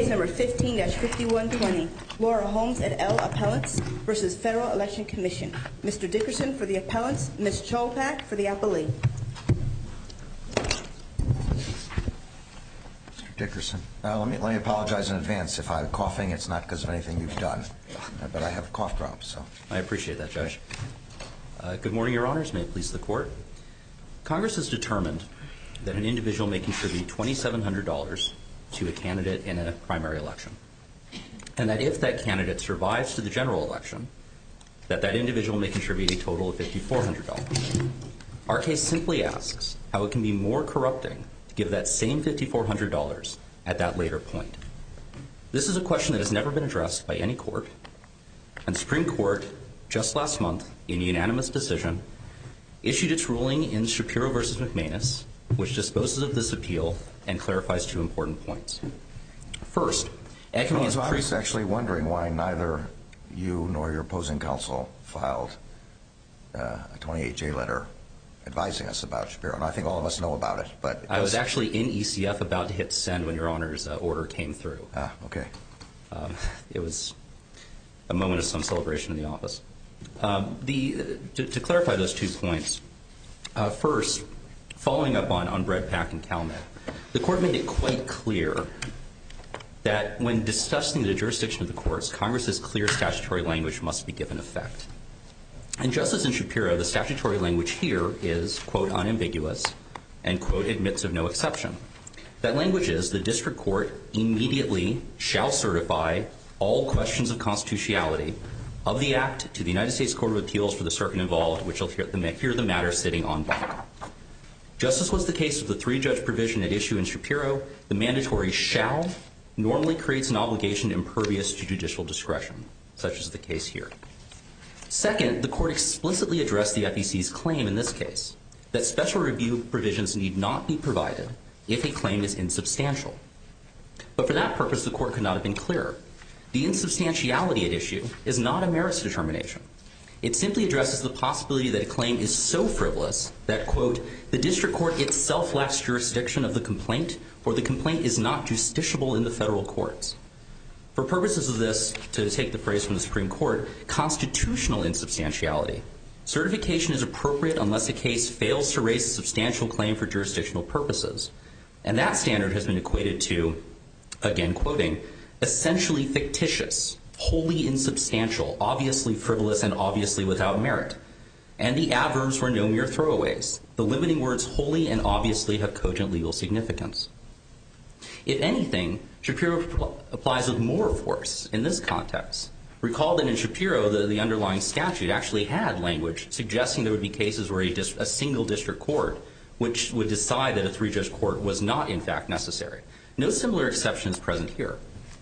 Case number 15-5120, Laura Holmes et al. Appellants versus Federal Election Commission. Mr. Dickerson for the appellants, Ms. Cholpak for the appellee. Mr. Dickerson, let me apologize in advance. If I'm coughing, it's not because of anything you've done, but I have cough drops. So I appreciate that, Judge. Good morning, Your Honors. May it please the Court. Congress has determined that an individual may contribute $2,700 to a candidate in a primary election, and that if that candidate survives to the general election, that individual may contribute a total of $5,400. Our case simply asks how it can be more corrupting to give that same $5,400 at that later point. This is a question that has never been addressed by any court, and the Supreme Court, just last month, in a unanimous decision, issued its ruling in Shapiro v. McManus, which disposes of this appeal and clarifies two important points. First, ECME is I was actually wondering why neither you nor your opposing counsel filed a 28J letter advising us about Shapiro, and I think all of us know about it. But I was actually in ECF about to hit send when Your Honor's order came through. Okay. It was a moment of some celebration in the office. To clarify those 2 points, first, following up on Brett Pack and CalMed, the Court made it quite clear that when discussing the jurisdiction of the courts, Congress's clear statutory language must be given effect. And just as in Shapiro, the statutory language here is, quote, unambiguous, and, quote, admits of no exception. That language is the district court immediately shall certify all questions of constitutionality of the Act to the United States Court of Appeals for the circuit involved, which will hear the matter sitting en banc. Just as was the case with the 3-judge provision at issue in Shapiro, the mandatory shall normally creates an obligation impervious to judicial discretion, such as the case here. Second, the Court explicitly addressed the FEC's claim in this case that special review provisions need not be provided if a claim is insubstantial. But for that purpose, the Court could not have been clearer. The insubstantiality at issue is not a merits determination. It simply addresses the possibility that a claim is so frivolous that, quote, the district court itself lacks jurisdiction of the complaint or the complaint is not justiciable in the federal courts. For purposes of this, to take the phrase from the Supreme Court, constitutional insubstantiality. Certification is appropriate unless a case fails to raise a substantial claim for jurisdictional purposes. And that standard has been equated to, again quoting, essentially fictitious, wholly insubstantial, obviously frivolous, and obviously without merit. And the adverbs were no mere throwaways. The limiting words wholly and obviously have cogent legal significance. If anything, Shapiro applies with more force in this context. Recall that in Shapiro, the underlying statute actually had language suggesting there would be cases where a single district court which would decide that a 3-judge court was not in fact necessary. No similar exception is present here.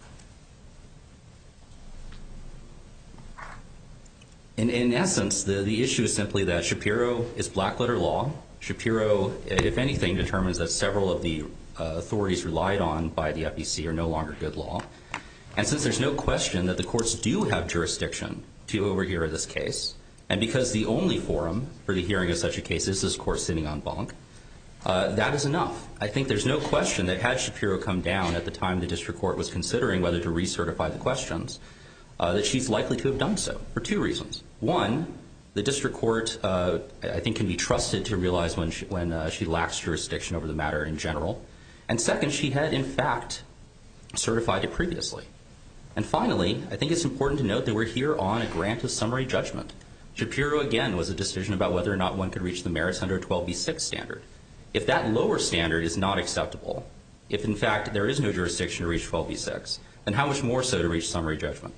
In essence, the issue is simply that Shapiro is black-letter law. Shapiro, if anything, determines that several of the authorities relied on by the FEC are no longer good law. And since there's no question that the courts do have jurisdiction to overhear this case, and because the only forum for the hearing of such a case is this court sitting en banc, that is enough. I think there's no question that had Shapiro come down at the time the district court was considering whether to recertify the questions, that she's likely to have done so for 2 reasons. One, the district court, I think, can be trusted to realize when she lacks jurisdiction over the matter in general. And second, she had, in fact, certified it previously. And finally, I think it's important to note that we're here on a grant of summary judgment. Shapiro, again, was a decision about whether or not one could reach the merits under a 12b6 standard. If that lower standard is not acceptable, if, in fact, there is no jurisdiction to reach 12b6, then how much more so to reach summary judgment?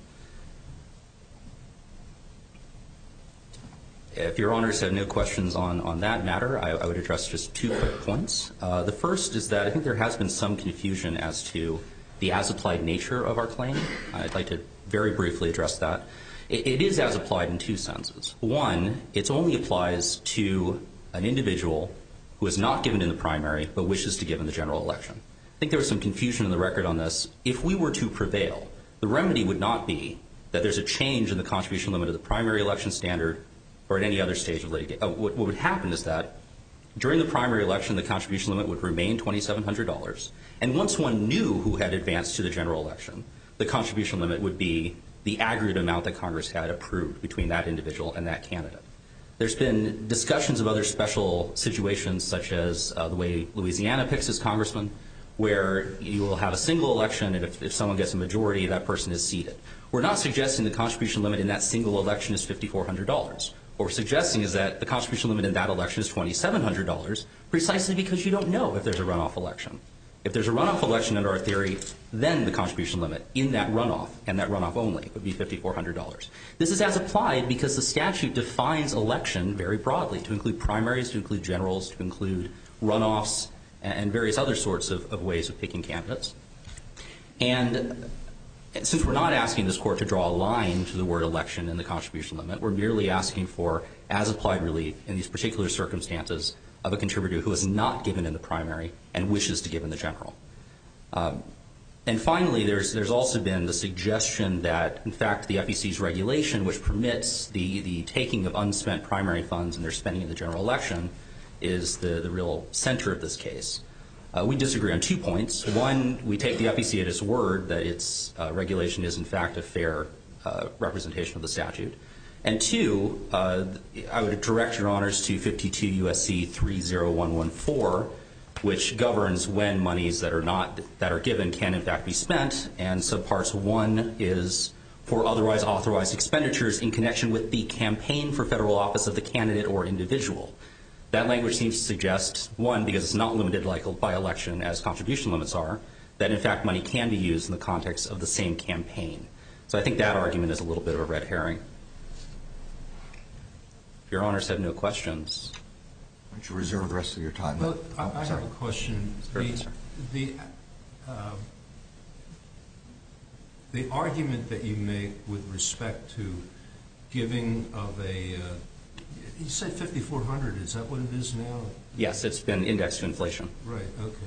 If Your Honors have no questions on that matter, I would address just 2 quick points. The first is that I think there has been some confusion as to the as-applied nature of our claim. I'd like to very briefly address that. It is as-applied in 2 senses. One, it only applies to an individual who is not given in the primary but wishes to give in the general election. I think there was some confusion in the record on this. If we were to prevail, the remedy would not be that there's a change in the contribution limit of the primary election standard or at any other stage of litigation. What would happen is that During the primary election, the contribution limit would remain $2,700. And once one knew who had advanced to the general election, the contribution limit would be the aggregate amount that Congress had approved between that individual and that candidate. There's been discussions of other special situations, such as the way Louisiana picks its congressman, where you will have a single election, and if someone gets a majority, that person is seated. We're not suggesting the contribution limit in that single election is $5,400. What we're suggesting is that the contribution limit in that election is $2,700, precisely because you don't know if there's a runoff election. If there's a runoff election under our theory, then the contribution limit in that runoff, and that runoff only, would be $5,400. This is as applied because the statute defines election very broadly, to include primaries, to include generals, to include runoffs, and various other sorts of ways of picking candidates. And since we're not asking this court to draw a line to the word election in the contribution limit, we're merely asking for as-applied relief in these particular circumstances of a contributor who is not given in the primary and wishes to give in the general. And finally, there's also been the suggestion that, in fact, the FEC's regulation, which permits the taking of unspent primary funds and their spending in the general election, is the real center of this case. We disagree on 2 points. One, we take the FEC at its word that its regulation is, in fact, a fair representation of the statute. And 2, I would direct your honors to 52 U.S.C. 30114, which governs when monies that are given can, in fact, be spent. And subparts 1 is for otherwise authorized expenditures in connection with the campaign for federal office of the candidate or individual. That language seems to suggest, 1, because it's not limited by election as contribution limits are, that, in fact, money can be used in the context of the same campaign. So I think that argument is a little bit of a red herring. If your honors have no questions. Why don't you reserve the rest of your time? Well, I have a question. The argument that you make with respect to giving of a you said $5,400. Is that what it is now? Yes, it's been indexed to inflation. Right.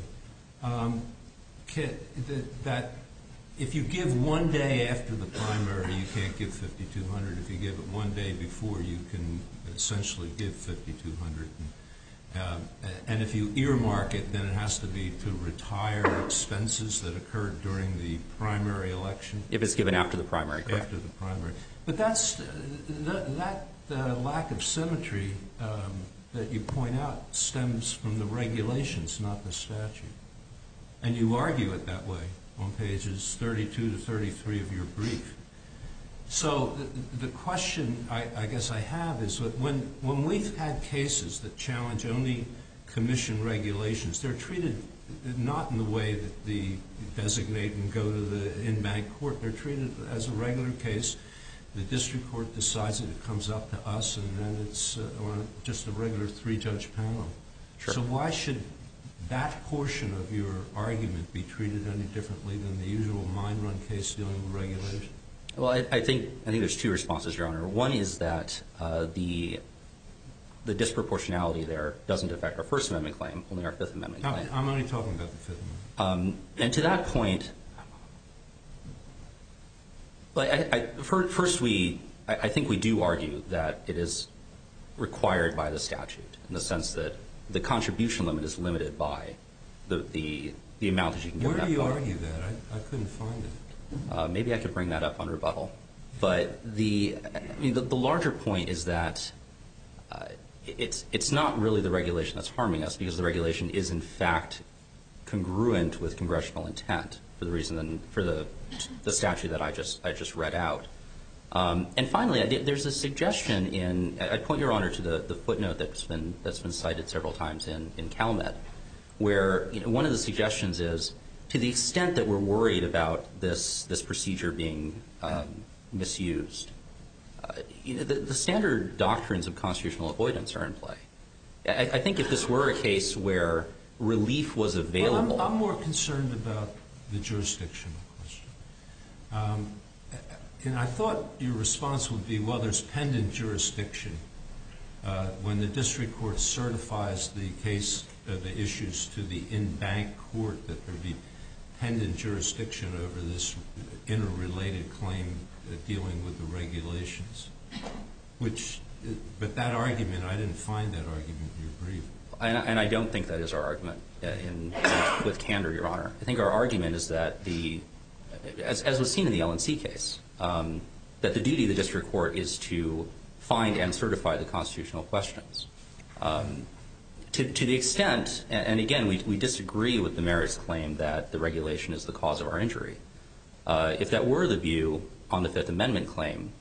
Okay. That if you give one day after the primary, you can't give $5,200. If you give it one day before, you can essentially give $5,200. And if you earmark it, then it has to be to retire expenses that occurred during the primary election. If it's given after the primary, correct. After the primary. But that's that lack of symmetry that you point out stems from the regulations, not the statute. And you argue it that way on pages 32 to 33 of your brief. So the question I guess I have is that when we've had cases that challenge only commission regulations, they're treated not in the way that the designate and go to the in-bank court. They're treated as a regular case. The district court decides it, it comes up to us, and then it's just a regular 3-judge panel. Sure. So why should that portion of your argument be treated any differently than the usual mine run case dealing with regulation? Well, I think there's 2 responses, Your Honor. One is that the disproportionality there doesn't affect our First Amendment claim, only our Fifth Amendment claim. I'm only talking about the Fifth Amendment. And to that point, first I think we do argue that it is required by the statute in the sense that the contribution limit is limited by the amount that you can give. Where do you argue that? I couldn't find it. Maybe I could bring that up on rebuttal. But the larger point is that it's not really the regulation that's harming us, because the regulation is in fact congruent with congressional intent for the reason for the statute that I just read out. And finally, there's a suggestion I'd point Your Honor to the footnote that's been cited several times in CalMed, where one of the suggestions is, to the extent that we're worried about this procedure being misused, the standard doctrines of constitutional avoidance are in play. I think if this were a case where relief was available... Well, I'm more concerned about the jurisdictional question. And I thought your response would be, well, there's pendant jurisdiction. When the district court certifies the case, the issues to the in-bank court, that there be pendant jurisdiction over this interrelated claim dealing with the regulations. But that argument, I didn't find that argument in your brief. And I don't think that is our argument with candor, Your Honor. I think our argument is that as was seen in the LNC case, that the duty of the district court is to find and certify the constitutional questions. To the extent, and again, we disagree with the merits claim that the regulation is the cause of our injury. If that were the view on the Fifth Amendment claim,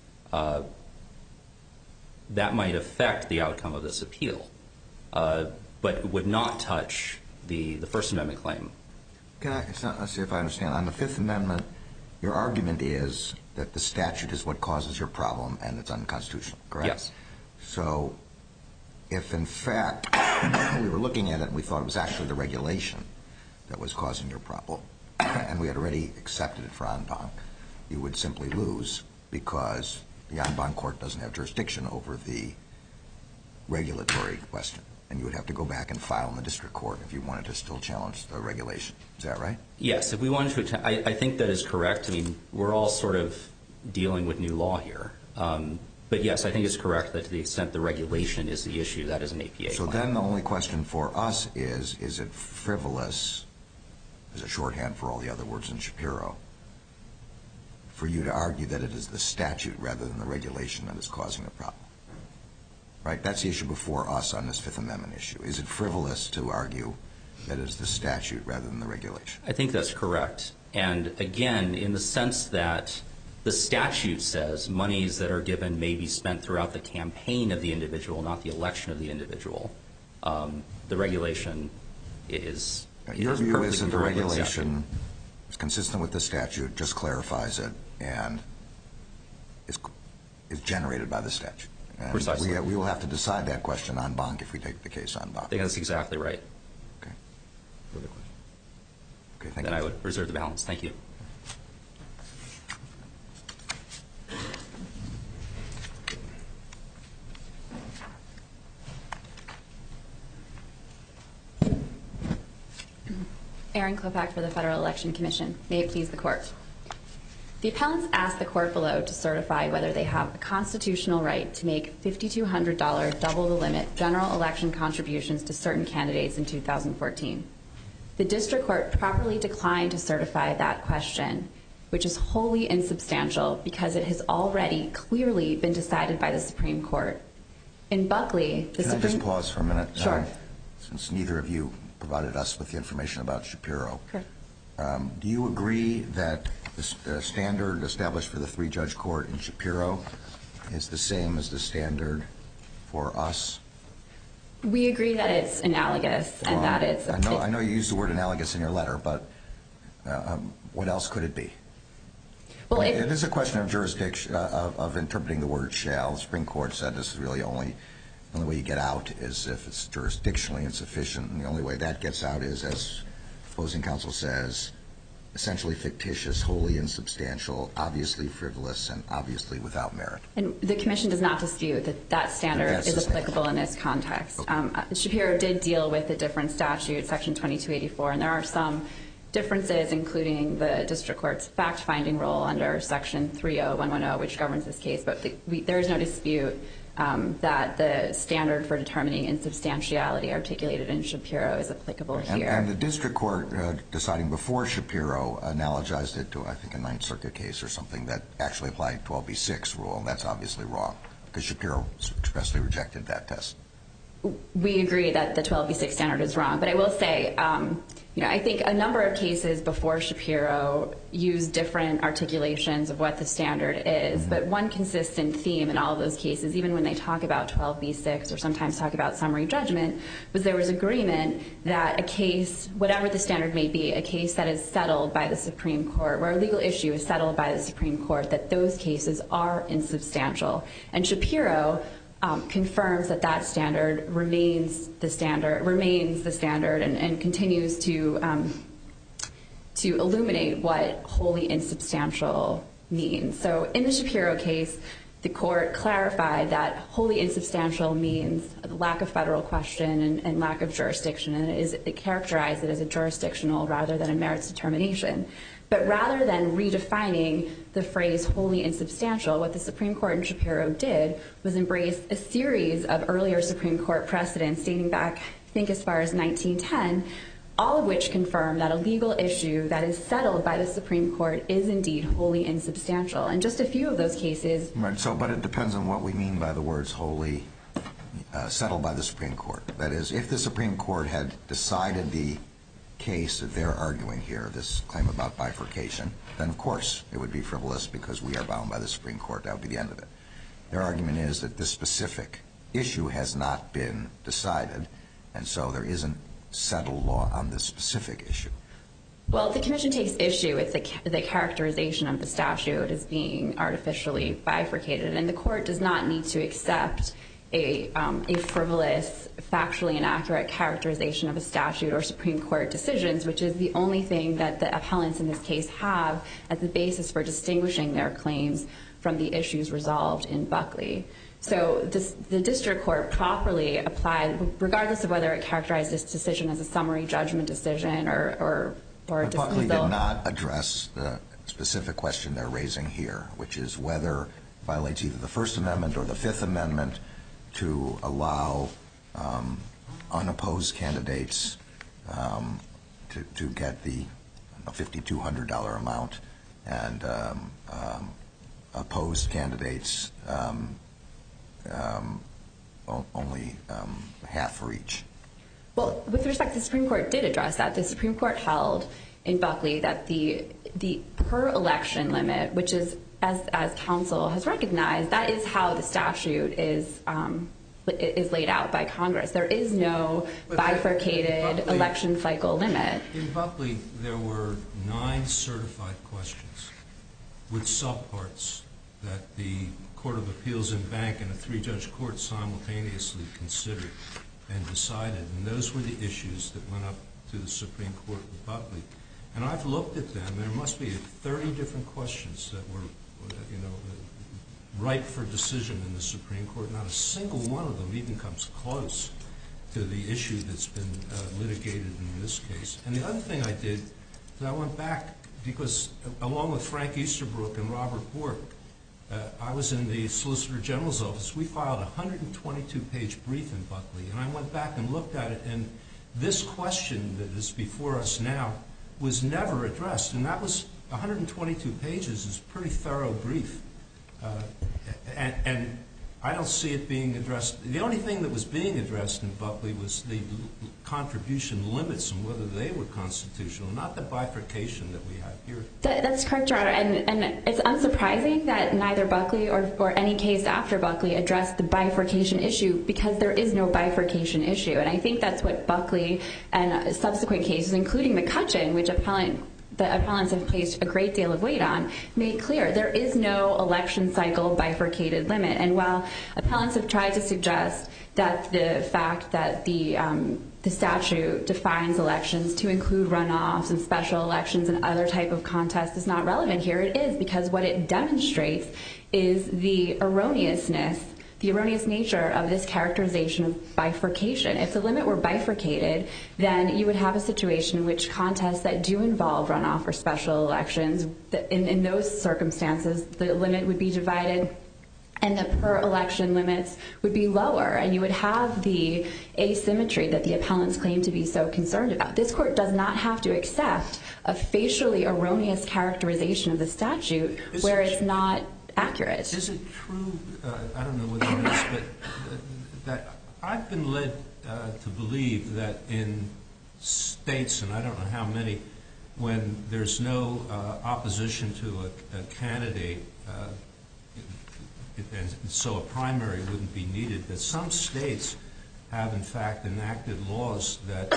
that might affect the outcome of this appeal, but would not touch the First Amendment claim. Let's see if I understand. On the Fifth Amendment, your argument is that the statute is what causes your problem and it's unconstitutional, correct? Yes. So if, in fact, we were looking at it and we thought it was actually the regulation that was causing your problem and we had already accepted it for en banc, you would simply lose because the en banc court doesn't have jurisdiction over the regulatory question, and you would have to go back and file in the district court if you wanted to still challenge the regulation. Is that right? Yes. If we wanted to, I think that is correct. I mean, we're all sort of dealing with new law here. But, yes, I think it's correct that to the extent the regulation is the issue, that is an APA claim. So then the only question for us is it frivolous, as a shorthand for all the other words in Shapiro, for you to argue that it is the statute rather than the regulation that is causing the problem? Right? That's the issue before us on this Fifth Amendment issue. Is it frivolous to argue that it is the statute rather than the regulation? I think that's correct. And, again, in the sense that the statute says monies that are given may be spent throughout the campaign of the individual, not the election of the individual, the regulation is your view is that the regulation is consistent with the statute, just clarifies it, and is generated by the statute. And precisely. We will have to decide that question en banc if we take the case en banc. I think that's exactly right. Okay. Further questions? Okay, thank you. Then I would reserve the balance. Thank you. Erin Klopak for the Federal Election Commission. May it please the Court. The appellants asked the court below to certify whether they have a constitutional right to make $5,200 double the limit general election contributions to certain candidates in 2014. The district court properly declined to certify that question, which is wholly insubstantial because it has already clearly been decided by the Supreme Court. In Buckley, the Supreme... Can I just pause for a minute? Sure. Since neither of you provided us with the information about Shapiro. Sure. Do you agree that the standard established for the three-judge court in Shapiro is the same as the standard for us? We agree that it's analogous and that it's... I know you used the word analogous in your letter, but what else could it be? Well, it is a question of jurisdiction, of interpreting the word shall. The Supreme Court said this is really the only way you get out is if it's jurisdictionally insufficient, and the only way that gets out is, as opposing counsel says, essentially fictitious, wholly insubstantial, obviously frivolous, and obviously without merit. And the Commission does not dispute that that standard is applicable in this context. Okay. Shapiro did deal with a different statute, Section 2284, and there are some differences, including the district court's fact-finding role under Section 30110, which governs this case. But there is no dispute that the standard for determining insubstantiality articulated in Shapiro is applicable here. And the district court, deciding before Shapiro, analogized it to, I think, a Ninth Circuit case or something that actually applied 12b-6 rule, and that's obviously wrong, because Shapiro expressly rejected that test. We agree that the 12b-6 standard is wrong, but I will say, I think a number of cases before Shapiro used different articulations of what the standard is, but one consistent theme in all of those cases, even when they talk about 12b-6 or sometimes talk about summary judgment, was there was agreement that a case, whatever the standard may be, a case that is settled by the Supreme Court, where a legal issue is settled by the Supreme Court, that those cases are insubstantial. And Shapiro confirms that that standard remains the standard, and continues to illuminate what wholly insubstantial means. So in the Shapiro case, the court clarified that wholly insubstantial means lack of federal question and lack of jurisdiction, and it characterized it as a jurisdictional rather than a merits determination. But rather than redefining the phrase wholly insubstantial, what the Supreme Court in Shapiro did was embrace a series of earlier Supreme Court precedents dating back think as far as 1910, all of which confirm that a legal issue that is settled by the Supreme Court is indeed wholly insubstantial. And just a few of those cases... Right, but it depends on what we mean by the words wholly settled by the Supreme Court. That is, if the Supreme Court had decided the case that they're arguing here, this claim about bifurcation, then of course it would be frivolous because we are bound by the Supreme Court. That would be the end of it. Their argument is that this specific issue has not been decided, and so there isn't settled law on this specific issue. Well, the Commission takes issue with the characterization of the statute as being artificially bifurcated, and the Court does not need to accept a frivolous, factually inaccurate characterization of a statute or Supreme Court decisions, which is the only thing that the appellants in this case have as the basis for distinguishing their claims from the issues resolved in Buckley. So the district court properly applied, regardless of whether it characterized this decision as a summary judgment decision or a dismissal. Buckley did not address the specific question they're raising here, which is whether it violates either the First Amendment or the Fifth Amendment to allow unopposed candidates to get the $5,200 amount and opposed candidates only half for each. Well, with respect, the Supreme Court did address that. The Supreme Court held in Buckley that the per election limit, which is, as counsel has recognized, that is how the statute is laid out by Congress. There is no bifurcated election cycle limit. In Buckley, there were 9 certified questions with subparts that the Court of Appeals and Bank and a 3-judge court simultaneously considered and decided. And those were the issues that went up to the Supreme Court of Buckley. And I've looked at them. There must be 30 different questions that were, ripe for decision in the Supreme Court. Not a single one of them even comes close to the issue that's been litigated in this case. And the other thing I did is I went back because, along with Frank Easterbrook and Robert Bork, I was in the Solicitor General's office. We filed a 122-page brief in Buckley, and I went back and looked at it, and this question that is before us now was never addressed. And that was 122 pages is a pretty thorough brief. And I don't see it being addressed. The only thing that was being addressed in Buckley was the contribution limits and whether they were constitutional, not the bifurcation that we have here. That's correct, Your Honor. And it's unsurprising that neither Buckley or any case after Buckley addressed the bifurcation issue because there is no bifurcation issue. And I think that's what Buckley and subsequent cases, including McCutcheon, which the appellants have placed a great deal of weight on, made clear. There is no election cycle bifurcated limit. And while appellants have tried to suggest that the fact that the statute defines elections to include runoffs and special elections and other type of contests is not relevant here, it is, because what it demonstrates is the erroneous nature of this characterization of bifurcation. If the limit were bifurcated, then you would have a situation in which contests that do involve runoff or special elections, in those circumstances, the limit would be divided and the per-election limits would be lower, and you would have the asymmetry that the appellants claim to be so concerned about. This Court does not have to accept a facially erroneous characterization of the statute where it's not accurate. Is it true, I don't know what it is, but that I've been led to believe that in states, and I don't know how many, when there's no opposition to a candidate, and so a primary wouldn't be needed, that some states have in fact enacted laws that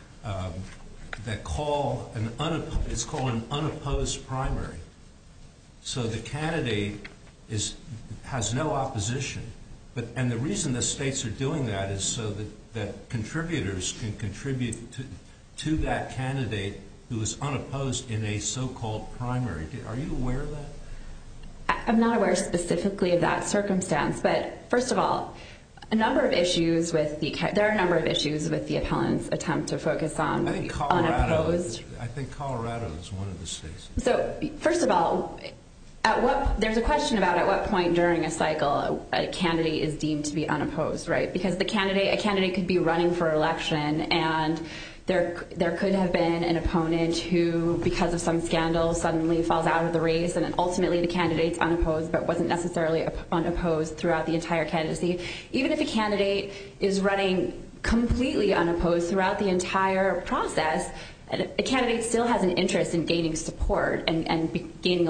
call it's called an unopposed primary. So the candidate has no opposition, and the reason the states are doing that is so that contributors can contribute to that candidate who is unopposed in a so-called primary. Are you aware of that? I'm not aware specifically of that circumstance, but first of all, there are a number of issues with the appellant's attempt to focus on unopposed. I think Colorado is one of the states. So, first of all, there's a question about at what point during a cycle a candidate is deemed to be unopposed, right? Because a candidate could be running for election, and there could have been an opponent who, because of some scandal, suddenly falls out of the race, and ultimately the candidate's unopposed but wasn't necessarily unopposed throughout the entire candidacy. Even if a candidate is running completely unopposed throughout the entire process, a candidate still has an interest in gaining support and gaining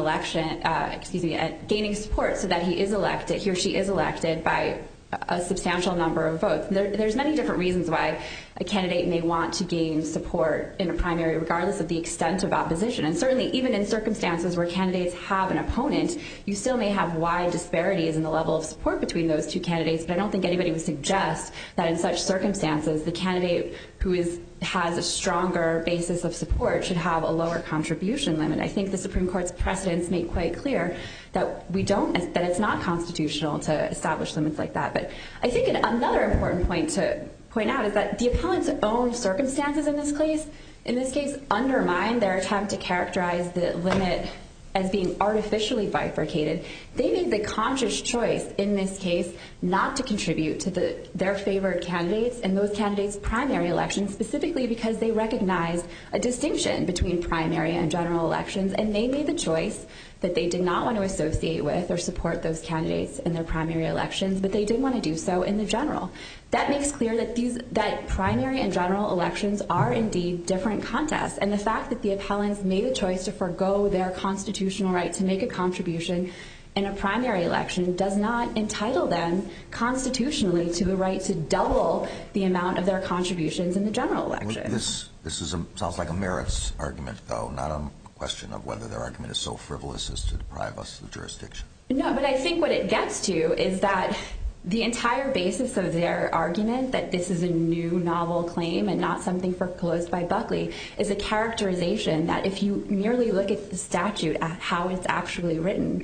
support so that he or she is elected by a substantial number of votes. There's many different reasons why a candidate may want to gain support in a primary, regardless of the extent of opposition. And certainly, even in circumstances where candidates have an opponent, you still may have wide disparities in the level of support between those two candidates. But I don't think anybody would suggest that in such circumstances, the candidate who has a stronger basis of support should have a lower contribution limit. I think the Supreme Court's precedents make quite clear that that it's not constitutional to establish limits like that. But I think another important point to point out is that the appellant's own circumstances in this case undermine their attempt to characterize the limit as being artificially bifurcated. They made the conscious choice in this case not to contribute to their favored candidates and those candidates' primary elections, specifically because they recognized a distinction between primary and general elections, and they made the choice that they did not want to associate with or support those candidates in their primary elections, but they did want to do so in the general. That makes clear that primary and general elections are indeed different contests, and the fact that the appellants made a choice to forego their constitutional right to make a contribution in a primary election does not entitle them constitutionally to the right to double the amount of their contributions in the general election. This sounds like a merits argument, though, not a question of whether their argument is so frivolous as to deprive us of the jurisdiction. No, but I think what it gets to is that the entire basis of their argument that this is a new novel claim and not something foreclosed by Buckley is a characterization that if you merely look at the statute, at how it's actually written,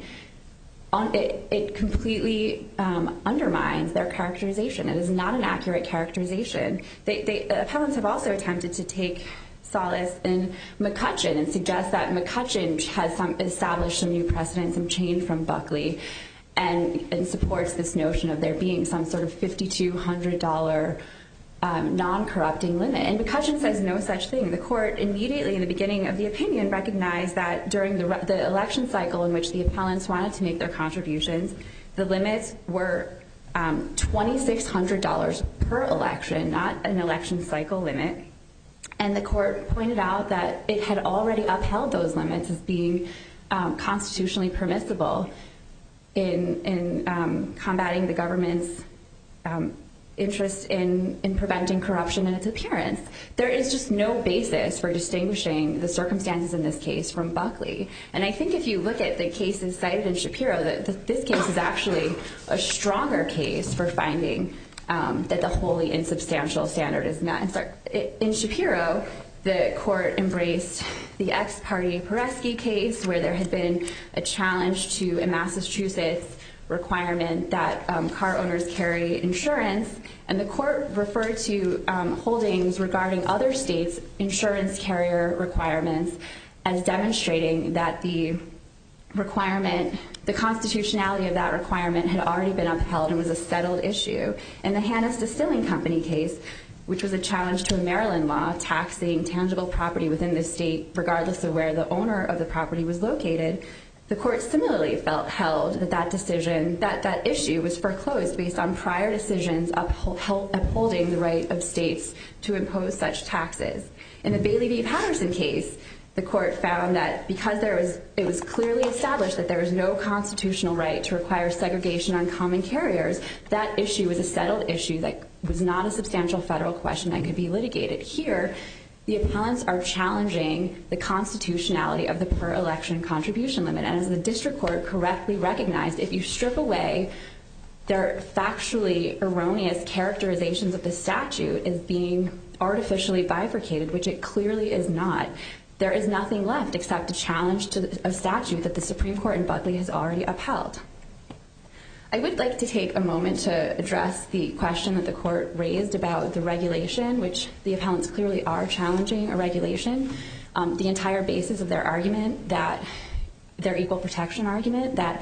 it completely undermines their characterization. It is not an accurate characterization. The appellants have also attempted to take solace in McCutcheon and suggest that McCutcheon has established some new precedents and change from Buckley and supports this notion of there being some sort of $5,200 non-corrupting limit. And McCutcheon says no such thing. The court immediately in the beginning of the opinion recognized that during the election cycle in which the appellants wanted to make their contributions, the limits were $2,600 per election, not an election cycle limit. And the court pointed out that it had already upheld those limits as being constitutionally permissible in combating the government's interest in preventing corruption and its appearance. There is just no basis for distinguishing the circumstances in this case from Buckley. And I think if you look at the cases cited in Shapiro, this case is actually a stronger case for finding that the wholly insubstantial standard is met. In Shapiro, the court embraced the ex parte Peresky case where there had been a challenge to a Massachusetts requirement that car owners carry insurance, and the court referred to holdings regarding other states' insurance carrier requirements as demonstrating that the constitutionality of that requirement had already been upheld and was a settled issue. In the Hannes Distilling Company case, which was a challenge to a Maryland law taxing tangible property within the state regardless of where the owner of the property was located, the court similarly held that issue was foreclosed based on prior decisions upholding the right of states to impose such taxes. In the Bailey v. Patterson case, the court found that because it was clearly established that there was no constitutional right to require segregation on common carriers, that issue was a settled issue that was not a substantial federal question that could be litigated. Here, the appellants are challenging the constitutionality of the per-election contribution limit. And as the district court correctly recognized, if you strip away their factually erroneous characterizations of the statute as being artificially bifurcated, which it clearly is not, there is nothing left except a challenge to a statute that the Supreme Court in Buckley has already upheld. I would like to take a moment to address the question that the court raised about the regulation, which the appellants clearly are challenging a regulation. The entire basis of their argument that their equal protection argument that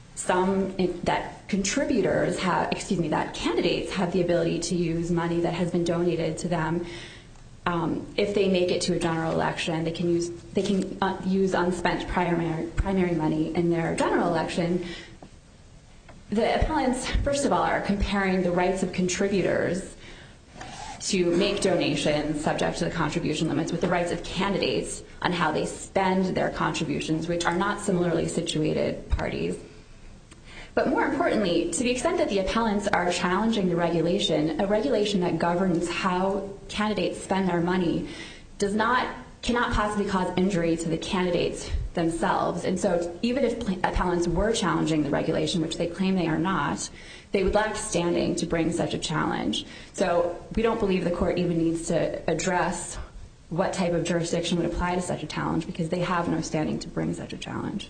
candidates have the ability to use money that has been donated to them. If they make it to a general election, they can use unspent primary money in their general election. The appellants, first of all, are comparing the rights of contributors to make donations subject to the contribution limits with the rights of candidates on how they spend their contributions, which are not similarly situated parties. But more importantly, to the extent that the appellants are challenging the regulation, a regulation that governs how candidates spend their money cannot possibly cause injury to the candidates themselves. And so even if appellants were challenging the regulation, which they claim they are not, they would lack standing to bring such a challenge. So we don't believe the court even needs to address what type of jurisdiction would apply to such a challenge because they have no standing to bring such a challenge.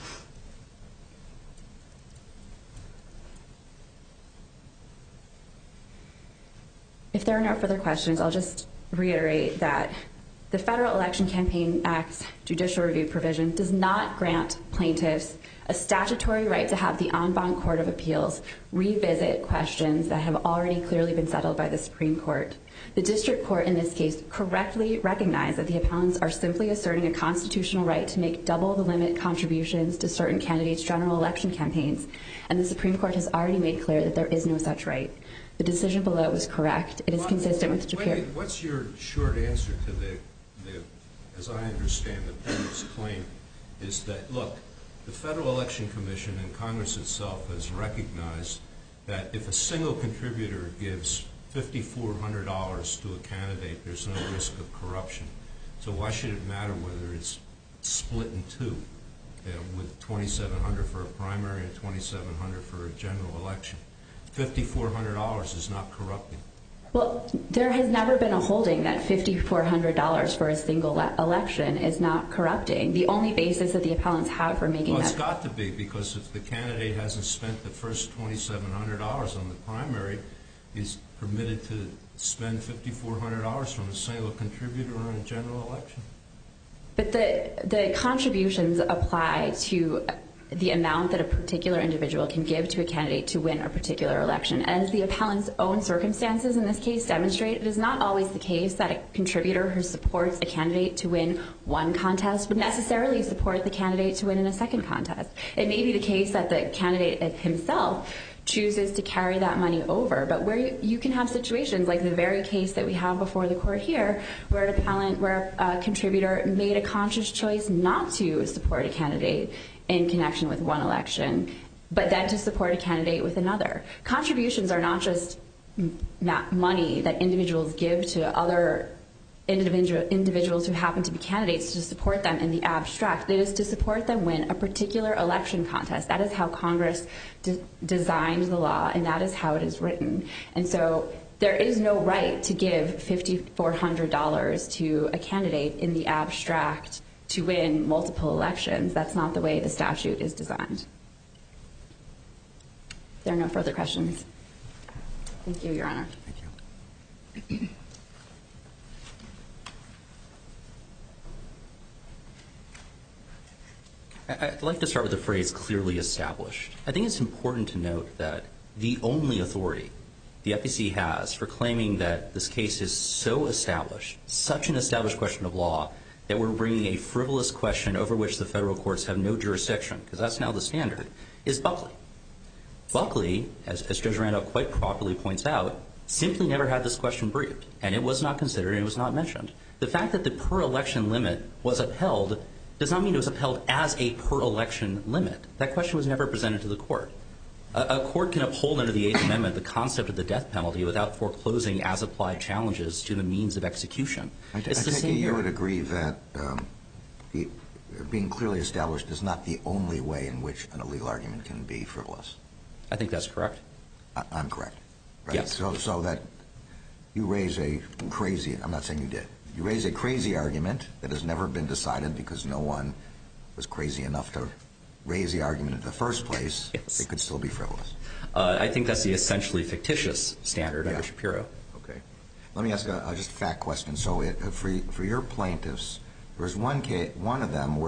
If there are no further questions, I'll just reiterate that the Federal Election Campaign Act's judicial review provision does not grant plaintiffs a statutory right to have the en banc Court of Appeals revisit questions that have already clearly been settled by the Supreme Court. The district court in this case correctly recognized that the appellants are simply asserting a constitutional right to make double the limit contributions to certain candidates' general election campaigns, and the Supreme Court has already made clear that there is no such right. The decision below is correct. It is consistent with Shapiro. What's your short answer to the, as I understand the plaintiff's claim, is that, look, the Federal Election Commission and Congress itself has recognized that if a single contributor gives $5,400 to a candidate, there's no risk of corruption. So why should it matter whether it's split in two, with $2,700 for a primary and $2,700 for a general election? $5,400 is not corrupting. Well, there has never been a holding that $5,400 for a single election is not corrupting. The only basis that the appellants have for making that... Well, it's got to be, because if the candidate hasn't spent the first $2,700 on the primary, he's permitted to spend $5,400 from a single contributor on a general election. But the contributions apply to the amount that a particular individual can give to a candidate to win a particular election. As the appellant's own circumstances in this case demonstrate, it is not always the case that a contributor who supports a candidate to win one contest would necessarily support the candidate to win in a second contest. It may be the case that the candidate himself chooses to carry that money over, but where you can have situations like the very case that we have before the court here, where a contributor made a conscious choice not to support a candidate in connection with one election, but then to support a candidate with another. Contributions are not just money that individuals give to other individuals who happen to be candidates to support them in the abstract. It is to support them win a particular election contest. That is how Congress designed the law, and that is how it is written. And so there is no right to give $5,400 to a candidate in the abstract to win multiple elections. That's not the way the statute is designed. If there are no further questions. Thank you, Your Honor. Thank you. I'd like to start with the phrase clearly established. I think it's important to note that the only authority the FEC has for claiming that this case is so established, such an established question of law, that we're bringing a frivolous question over which the federal courts have no jurisdiction, because that's now the standard, is Buckley. Buckley, as Judge Randolph quite properly points out, simply never had this question briefed, and it was not considered and it was not mentioned. The fact that the per-election limit was upheld does not mean it was upheld as a per-election limit. That question was never presented to the court. A court can uphold under the Eighth Amendment the concept of the death penalty without foreclosing as-applied challenges to the means of execution. It's the same here. You would agree that being clearly established is not the only way in which an illegal argument can be frivolous. I think that's correct. I'm correct. Right? Yes. So that you raise a crazy, I'm not saying you did, you raise a crazy argument that has never been decided because no one was crazy enough to raise the argument in the first place. Yes. It could still be frivolous. I think that's the essentially fictitious standard under Shapiro. Okay. Let me ask just a fact question. So for your plaintiffs, there was one of them where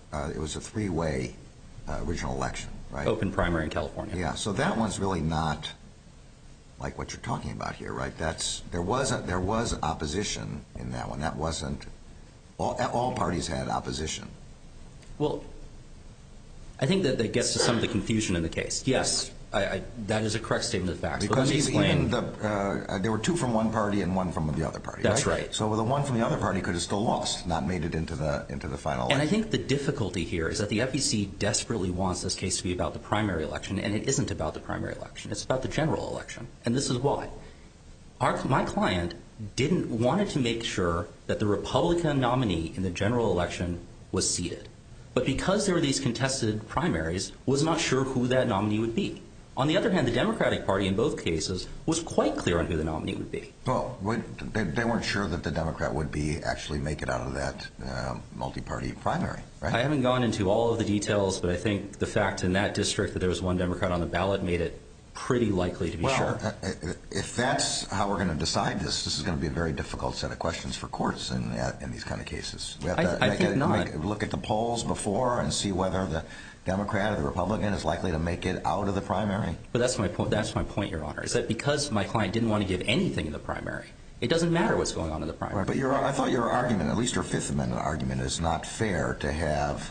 it was a three-way original election, right? Open primary in California. Yeah, so that one's really not like what you're talking about here, right? There was opposition in that one. That wasn't all parties had opposition. Well, I think that gets to some of the confusion in the case. Yes, that is a correct statement of facts. Because even there were two from one party and one from the other party. That's right. So the one from the other party could have still lost, not made it into the final election. And I think the difficulty here is that the FEC desperately wants this case to be about the primary election, and it isn't about the primary election. It's about the general election, and this is why. My client wanted to make sure that the Republican nominee in the general election was seated. But because there were these contested primaries, was not sure who that nominee would be. On the other hand, the Democratic Party in both cases was quite clear on who the nominee would be. Well, they weren't sure that the Democrat would actually make it out of that multi-party primary, right? I haven't gone into all of the details, but I think the fact in that district that there was one Democrat on the ballot made it pretty likely to be sure. If that's how we're going to decide this is going to be a very difficult set of questions for courts in these kind of cases. We have to I think not. Look at the polls before and see whether the Democrat or the Republican is likely to make it out of the primary. But that's my point. That's my point, Your Honor, is that because my client didn't want to give anything in the primary, it doesn't matter what's going on in the primary. Right, but I thought your argument, at least your Fifth Amendment argument, is not fair to have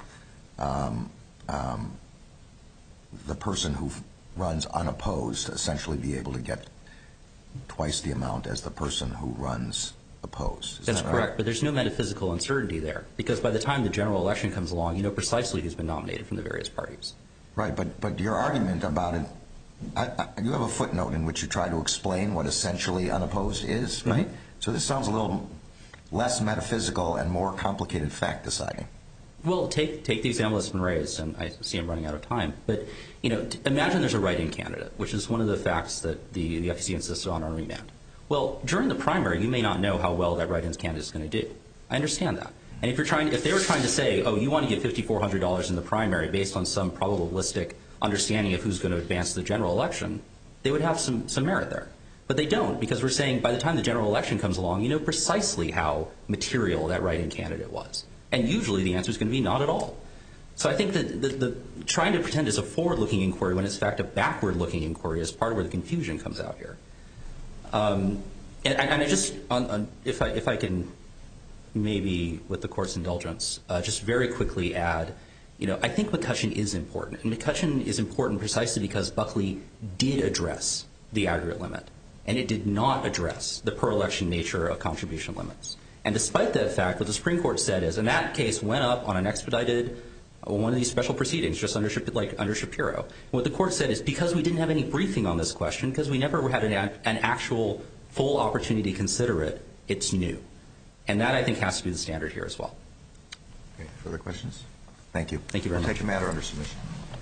the person who runs unopposed essentially be able to get twice the amount as the person who runs opposed. That's correct, but there's no metaphysical uncertainty there because by the time the general election comes along, you know precisely who's been nominated from the various parties. Right, but your argument about it, you have a footnote in which you try to explain what essentially unopposed is, right? Mm-hmm. So this sounds a little less metaphysical and more complicated fact deciding. Well, take the example that's been raised, and I see I'm running out of time. But imagine there's a write-in candidate, which is one of the facts that the FEC insisted on remand. Well, during the primary, you may not know how well that write-in candidate is going to do. I understand that. And if they were trying to say, oh, you want to get $5,400 in the primary based on some probabilistic understanding of who's going to advance the general election, they would have some merit there. But they don't, because we're saying by the time the general election comes along, you know precisely how material that write-in candidate was. And usually the answer is going to be not at all. So I think that the trying to pretend it's a forward-looking inquiry when it's in fact a backward-looking inquiry is part of where the confusion comes out here. And I just, if I can maybe, with the Court's indulgence, just very quickly add, I think McCutcheon is important. And McCutcheon is important precisely because Buckley did address the aggregate limit, and it did not address the per-election nature of contribution limits. And despite that fact, what the Supreme Court said is, and that case went up on an expedited, one of these special proceedings, just under Shapiro. What the Court said is because we didn't have any briefing on this question, because we never had an actual full opportunity to consider it, it's new. And that, I think, has to be the standard here as well. Okay. Further questions? Thank you. Thank you very much. We'll take the matter under submission.